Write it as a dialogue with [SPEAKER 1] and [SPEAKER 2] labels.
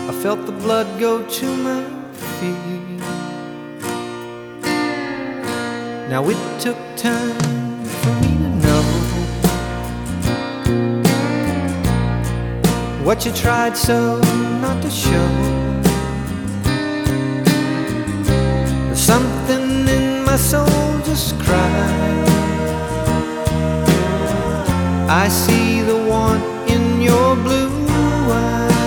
[SPEAKER 1] I felt the blood go to my feet. Now it took time for me to know what you tried so not to show. There's something in my soul just cried. I see